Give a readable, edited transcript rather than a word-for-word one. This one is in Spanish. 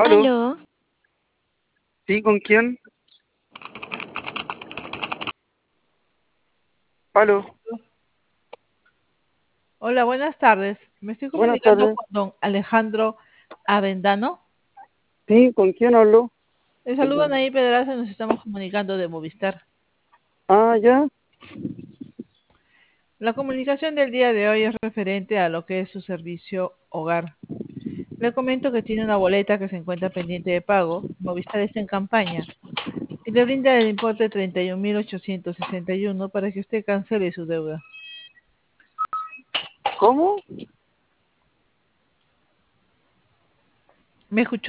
¿Aló? Aló, ¿Sí? ¿Con quién? ¿Aló? Hola, buenas tardes. Me estoy Buenas comunicando tardes. con don Alejandro Avendano. ¿Sí? ¿Con quién hablo? Le saludan Perdón. ahí Pedraza, nos estamos comunicando de Movistar. Ah, ya. La comunicación del día de hoy es referente a lo que es su servicio hogar. Le comento que tiene una boleta que se encuentra pendiente de pago. Movistar está en campaña y le brinda el importe de 31.861 para que usted cancele su deuda. ¿Cómo? ¿Me escuchó?